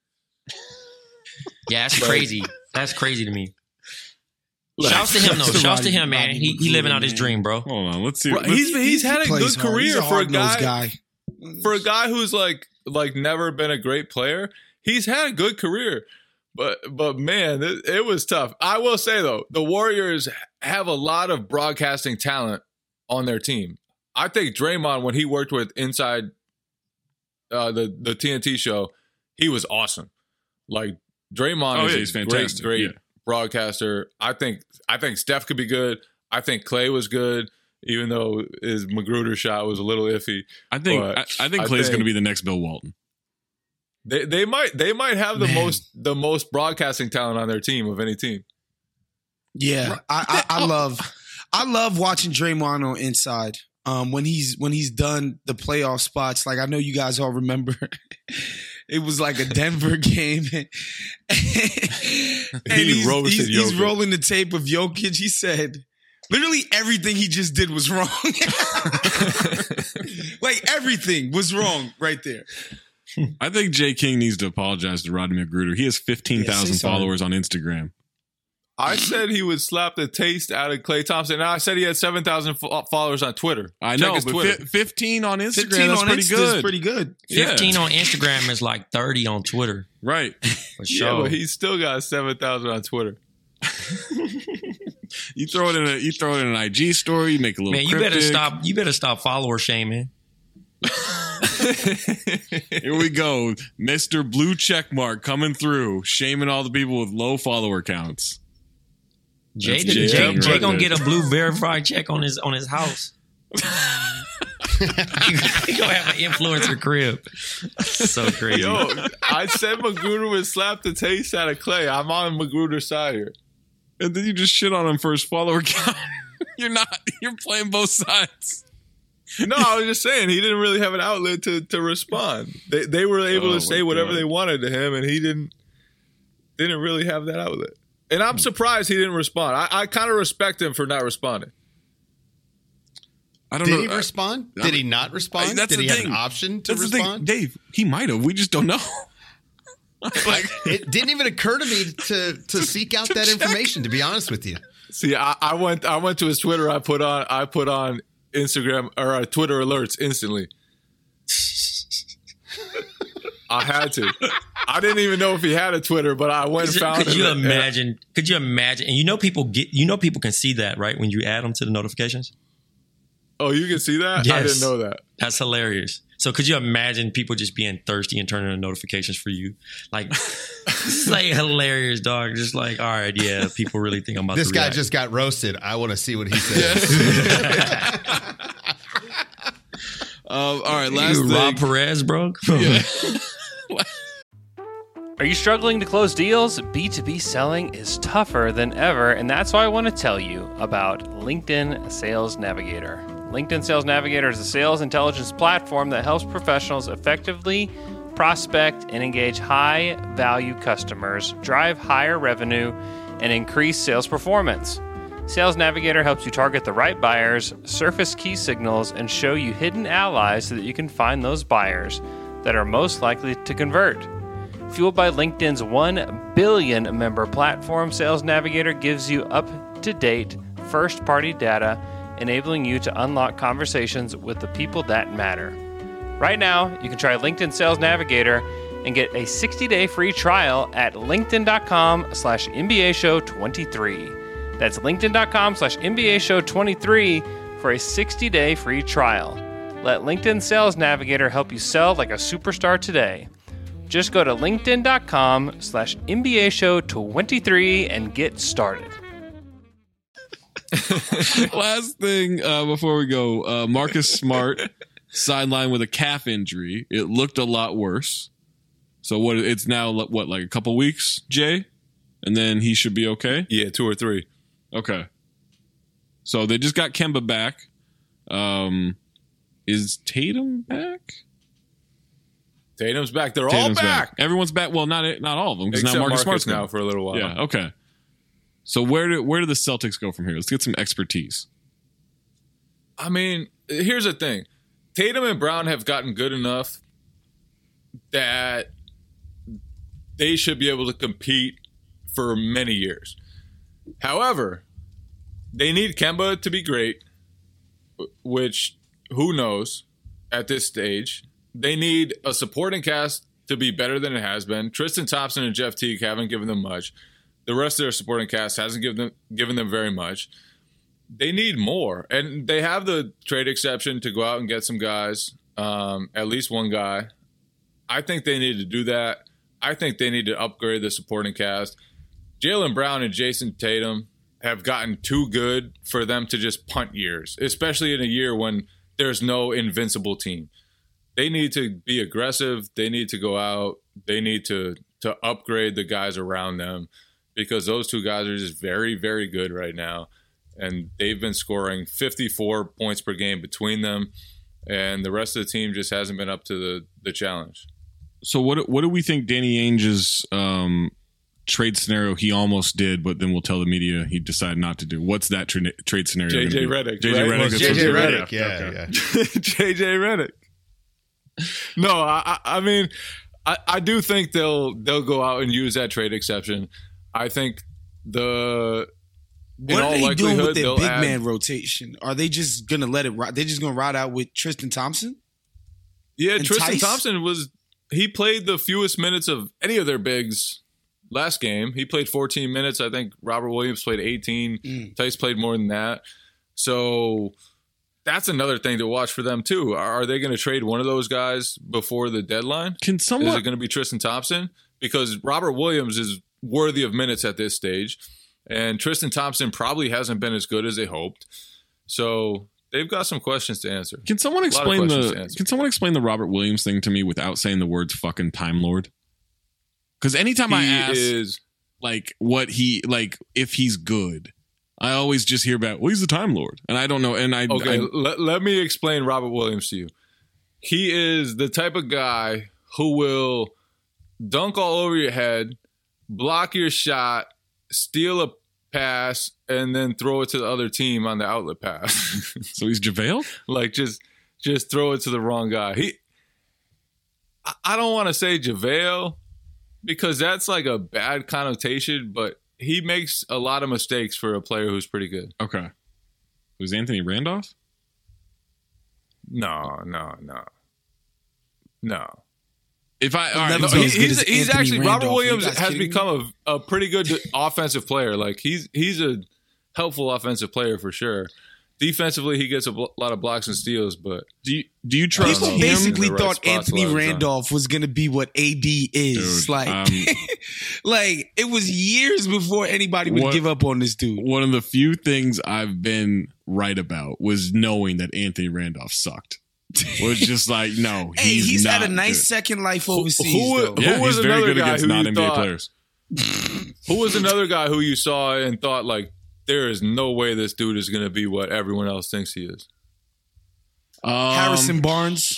Yeah, that's crazy. That's crazy to me. Shouts to him though. Shouts to him, man. He living out his dream, bro. Hold on, let's see. He's had a good career for a guy. For a guy who's like never been a great player, he's had a good career. But man, it was tough. I will say though, the Warriors have a lot of broadcasting talent on their team. I think Draymond, when he worked with inside the TNT show, he was awesome. Like Draymond is a great broadcaster. I think Steph could be good. I think Clay was good. Even though his Magruder shot was a little iffy, I think Clay's going to be the next Bill Walton. They might have the most broadcasting talent on their team of any team. Yeah, I love watching Draymond on Inside. When he's done the playoff spots, like I know you guys all remember, it was like a Denver game, and he's rolling the tape of Jokic. He said, literally everything he just did was wrong. Like everything was wrong right there. I think Jay King needs to apologize to Rodney Magruder. He has 15,000 followers on Instagram. I said he would slap the taste out of Klay Thompson. And I said he had 7,000 followers on Twitter. I know, but 15 on Instagram, that's pretty good. Is pretty good. 15 on Instagram is like 30 on Twitter. Right. For sure. Yeah, but he's still got 7,000 on Twitter. You throw it in an IG story, you make a little Man, you better stop follower shaming. Here we go. Mr. Blue Checkmark coming through, shaming all the people with low follower counts. Jay gonna get a blue verified check on his house. You gonna have an influencer crib. So crazy. Yo, I said Magruder would slap the taste out of Clay. I'm on Magruder's side here. And then you just shit on him for his follower count. You're playing both sides. No, I was just saying he didn't really have an outlet to respond. They were able to say whatever they wanted to him, and he didn't really have that outlet. And I'm surprised he didn't respond. I kind of respect him for not responding. I don't know. Did he respond? Did he not respond? Did he have an option to respond? Dave, he might have. We just don't know. It didn't even occur to me to seek out that information, to be honest with you. See, I went to his Twitter. I put on Instagram or Twitter alerts instantly. I had to. I didn't even know if he had a Twitter, but I went and found it. Could you imagine? And people can see that, right? When you add them to the notifications. Oh, you can see that? Yes. I didn't know that. That's hilarious. So could you imagine people just being thirsty and turning on notifications for you? Like, it's like hilarious, dog. Just like, all right, yeah, people really think I'm about this to guy react. just got roasted. I want to see what he says. All right, last thing. Rob Perez, bro? Yeah. Are you struggling to close deals? B2B selling is tougher than ever, and that's why I want to tell you about LinkedIn Sales Navigator. LinkedIn Sales Navigator is a sales intelligence platform that helps professionals effectively prospect and engage high-value customers, drive higher revenue, and increase sales performance. Sales Navigator helps you target the right buyers, surface key signals, and show you hidden allies so that you can find those buyers that are most likely to convert. Fueled by LinkedIn's 1 billion member platform, Sales Navigator gives you up-to-date first-party data, enabling you to unlock conversations with the people that matter. Right now, you can try LinkedIn Sales Navigator and get a 60-day free trial at linkedin.com/MBAshow23. That's linkedin.com/MBAshow23 for a 60-day free trial. Let LinkedIn Sales Navigator help you sell like a superstar today. Just go to linkedin.com/MBAshow23 and get started. Last thing before we go, Marcus Smart sidelined with a calf injury. It looked a lot worse. So it's now like a couple weeks, Jay? And then he should be okay? Yeah, 2 or 3. Okay. So they just got Kemba back. Is Tatum back? Tatum's back. They're all back. Everyone's back. Well, not all of them, because now Marcus Smart's now for a little while. Yeah, okay. So where do the Celtics go from here? Let's get some expertise. I mean, here's the thing. Tatum and Brown have gotten good enough that they should be able to compete for many years. However, they need Kemba to be great, which who knows at this stage. They need a supporting cast to be better than it has been. Tristan Thompson and Jeff Teague haven't given them much. The rest of their supporting cast hasn't given them very much. They need more. And they have the trade exception to go out and get some guys, at least one guy. I think they need to do that. I think they need to upgrade the supporting cast. Jaylen Brown and Jason Tatum have gotten too good for them to just punt years, especially in a year when there's no invincible team. They need to be aggressive. They need to go out. They need to upgrade the guys around them, because those two guys are just very, very good right now. And they've been scoring 54 points per game between them. And the rest of the team just hasn't been up to the challenge. So what do we think Danny Ainge's trade scenario he almost did, but then we'll tell the media he decided not to do? What's that trade scenario? JJ Redick. JJ Redick. JJ Redick. Yeah. JJ Redick. No, I mean, I do think they'll go out and use that trade exception. I think what are they doing with their big man rotation? Are they just going to let it ride? They're just going to ride out with Tristan Thompson? Yeah, Tristan Thompson he played the fewest minutes of any of their bigs last game. He played 14 minutes. I think Robert Williams played 18. Tice played more than that. So that's another thing to watch for them too. Are they going to trade one of those guys before the deadline? Is it going to be Tristan Thompson? Because Robert Williams is worthy of minutes at this stage, and Tristan Thompson probably hasn't been as good as they hoped. So They've got some questions to answer. Can someone explain the Robert Williams thing to me without saying the words fucking Time Lord? Because anytime I ask if he's good, I always just hear about, well, he's the Time Lord. And I don't know. And let me explain Robert Williams to you. He is the type of guy who will dunk all over your head, block your shot, steal a pass, and then throw it to the other team on the outlet pass. So he's JaVale? Like just throw it to the wrong guy. I don't want to say JaVale because that's like a bad connotation, but he makes a lot of mistakes for a player who's pretty good. Okay. Was Anthony Randolph? No. He's actually Robert Williams has become a pretty good offensive player. Like he's a helpful offensive player for sure. Defensively, he gets a lot of blocks and steals. But do you trust him? People basically thought Anthony Randolph was going to be what AD is. Dude, like it was years before anybody would give up on this dude. One of the few things I've been right about was knowing that Anthony Randolph sucked. Was just like, no, he's had a nice second life overseas. Who was very another good guy against non-NBA players? Who was another guy who you saw and thought, like, there is no way this dude is going to be what everyone else thinks he is? Harrison Barnes.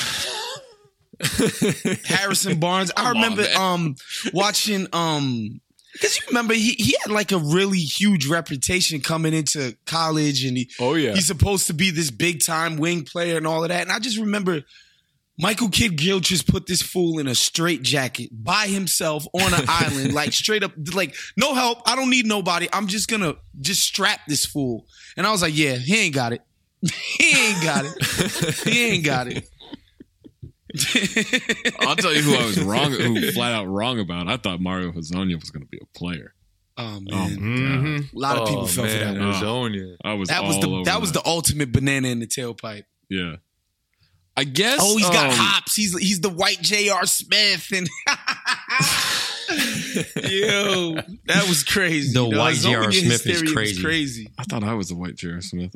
Harrison Barnes. I remember watching because you remember he had like a really huge reputation coming into college, and he's supposed to be this big time wing player and all of that. And I just remember Michael Kidd-Gilchrist put this fool in a straitjacket by himself on an island, like straight up, like no help. I don't need nobody. I'm just gonna strap this fool. And I was like, yeah, he ain't got it. He ain't got it. I'll tell you who I was wrong, who flat out wrong about. I thought Mario Hezonja was going to be a player. Oh man, a lot of people fell for that. Hezonja. That was the ultimate banana in the tailpipe. Yeah, I guess. Oh, he's got hops. He's the white J.R. Smith, and yo, that was crazy. The white J.R. Smith is crazy. I thought I was the white J.R. Smith.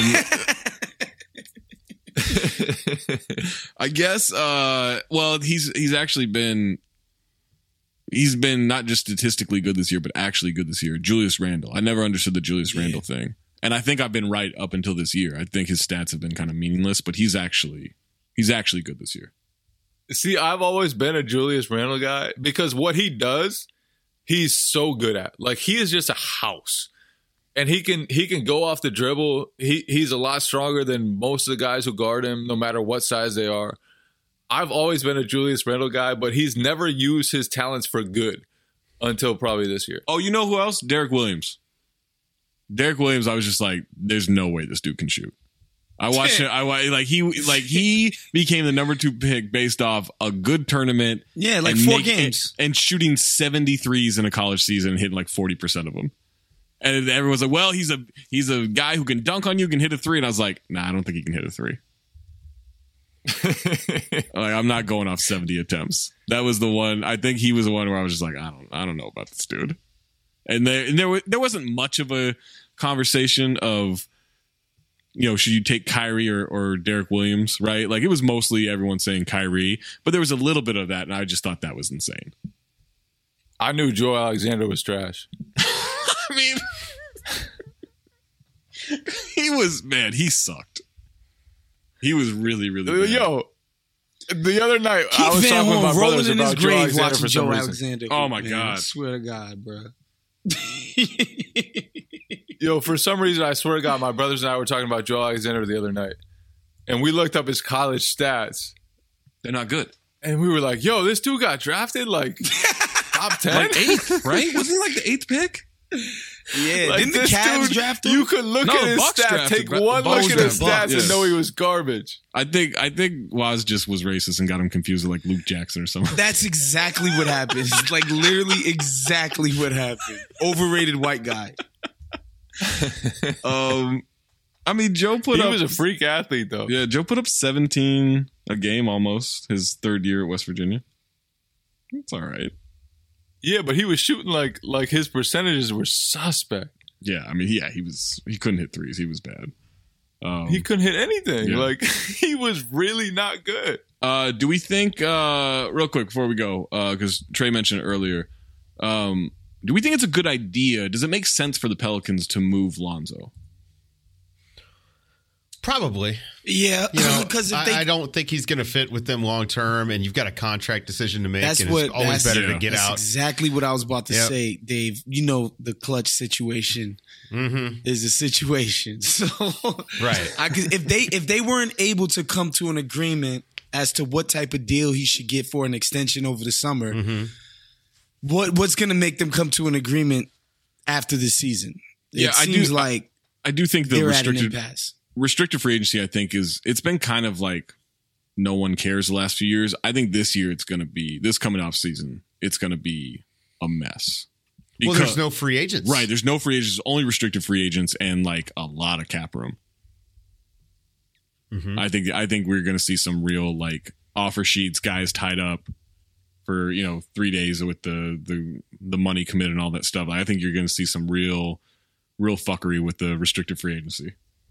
I guess he's actually been not just statistically good this year, but actually good this year. Julius Randle. I never understood the Julius Randle thing. And I think I've been right up until this year. I think his stats have been kind of meaningless, but he's actually good this year. See, I've always been a Julius Randle guy because what he does, he's so good at. Like he is just a house. And he can go off the dribble. He's a lot stronger than most of the guys who guard him, no matter what size they are. I've always been a Julius Randle guy, but he's never used his talents for good until probably this year. Oh, you know who else? Derek Williams. Derek Williams, I was just like, there's no way this dude can shoot. I watched it. He became the number 2 pick based off a good tournament. Yeah, like 4 games. And shooting 73s in a college season and hitting like 40% of them. And everyone's like, well, he's a guy who can dunk on you, can hit a 3. And I was like, nah, I don't think he can hit a 3. Like, I'm not going off 70 attempts. That was the one. I think he was the one where I was just like, I don't know about this dude. And there wasn't much of a conversation of, should you take Kyrie or Derek Williams, right? Like, it was mostly everyone saying Kyrie, but there was a little bit of that, and I just thought that was insane. I knew Joe Alexander was trash. I mean, he sucked. He was really, really bad. Yo, the other night, I was talking with my brothers about Joe Alexander for some reason. Oh, my God. I swear to God, bro. Yo, for some reason, I swear to God, my brothers and I were talking about Joe Alexander the other night. And we looked up his college stats. They're not good. And we were like, yo, this dude got drafted like top 10? Like 8th, right? Wasn't he like the 8th pick? Yeah, like didn't the Cavs draft him? You could look at his stats, take one look at his stats and know he was garbage. I think Waz just was racist and got him confused with like Luke Jackson or something. That's exactly what happened. Like literally exactly what happened. Overrated white guy. I mean, Joe he was a freak athlete though. Yeah, Joe put up 17 a game almost his 3rd year at West Virginia. It's all right. Yeah, but he was shooting like his percentages were suspect. Yeah, I mean, he couldn't hit threes. He was bad. He couldn't hit anything. Yeah. Like, he was really not good. Do we think, real quick before we go, because Trey mentioned it earlier, do we think it's a good idea? Does it make sense for the Pelicans to move Lonzo? Probably. Yeah. Because I don't think he's going to fit with them long term, and you've got a contract decision to make. It's always better to get out. That's exactly what I was about to say, Dave. You know, the Clutch situation is a situation. So, right. If they weren't able to come to an agreement as to what type of deal he should get for an extension over the summer, what's going to make them come to an agreement after the season? It seems like I do think the they're at an impasse. Restricted free agency, I think, it's been kind of like no one cares the last few years. I think this year this coming off season, it's going to be a mess. Because, there's no free agents. Right. There's no free agents, only restricted free agents and like a lot of cap room. I think we're going to see some real like offer sheets, guys tied up for, 3 days with the money committed and all that stuff. I think you're going to see some real fuckery with the restricted free agency.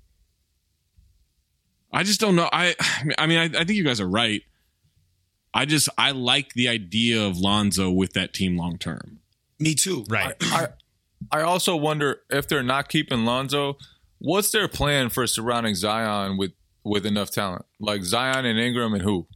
I just don't know. I think you guys are right. I like the idea of Lonzo with that team long term. Me too. Right. I also wonder if they're not keeping Lonzo, what's their plan for surrounding Zion with enough talent? Like Zion and Ingram and who?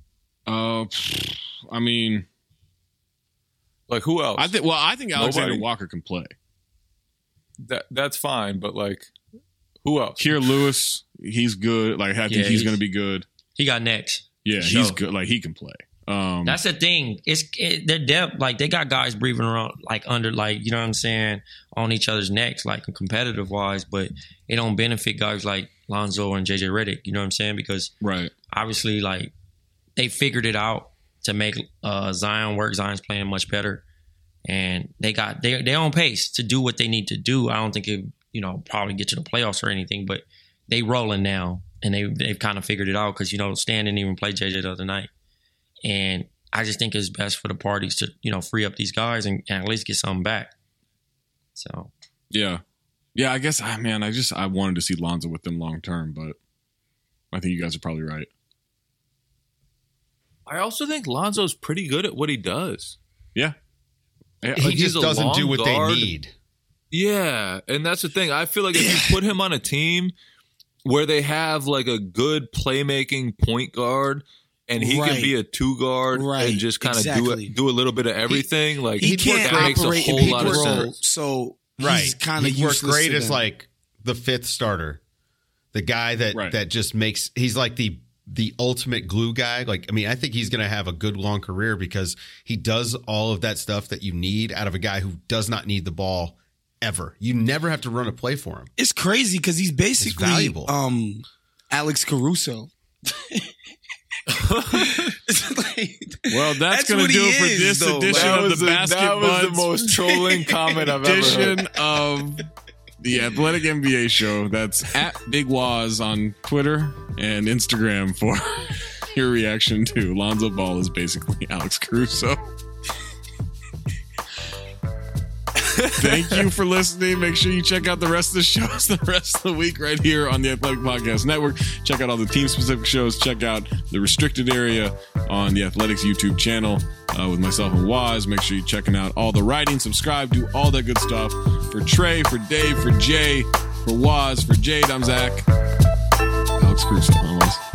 Like who else? I think Alexander Walker can play. That's fine, but like who else? Keir Lewis, he's good. Like I think he's going to be good. He got next. Yeah, he's good. Like he can play. That's the thing. Their depth. Like they got guys breathing around, like under, like you know what I'm saying, on each other's necks, like competitive wise. But it don't benefit guys like Lonzo and JJ Redick. You know what I'm saying? Because obviously, like they figured it out to make Zion work. Zion's playing much better, and they're on pace to do what they need to do. I don't think it probably get to the playoffs or anything, but they rolling now, and they've kind of figured it out because Stan didn't even play JJ the other night. And I just think it's best for the parties to, free up these guys and at least get something back. So. Yeah. I guess, I wanted to see Lonzo with them long term, but I think you guys are probably right. I also think Lonzo's pretty good at what he does. Yeah. He just doesn't do what they need. Yeah. And that's the thing. I feel like if you put him on a team where they have like a good playmaking point guard, and he can be a two guard and just kind of do a little bit of everything. He can't makes a whole lot of sense. So he's kind of works great as like the fifth starter, the guy that just makes. He's like the ultimate glue guy. Like I think he's going to have a good long career because he does all of that stuff that you need out of a guy who does not need the ball ever. You never have to run a play for him. It's crazy because he's basically valuable. Alex Caruso. Well, that's going to do it for this edition of the Basket Buds. That was the most trolling comment I've ever heard. Edition of the Athletic NBA Show. That's at Big Waz on Twitter and Instagram for your reaction to Lonzo Ball is basically Alex Caruso. Thank you for listening. Make sure you check out the rest of the shows the rest of the week right here on the Athletic Podcast Network. Check out all the team-specific shows. Check out the restricted area on the Athletics YouTube channel with myself and Waz. Make sure you're checking out all the writing. Subscribe. Do all that good stuff. For Trey, for Dave, for Jay, for Waz, for Jade, I'm Zach. Alex Caruso.